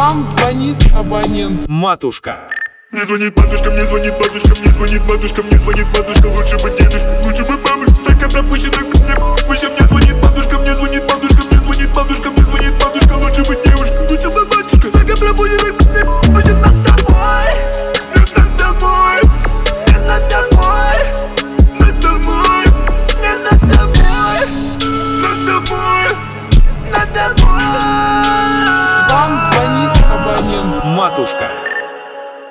Вам звонит абонент. Матушка. Мне звонит матушка, мне звонит батюшка, мне звонит матушка, мне звонит матушка. Лучше бы дедушка, лучше бы бабушка. Столько пропущенных, мне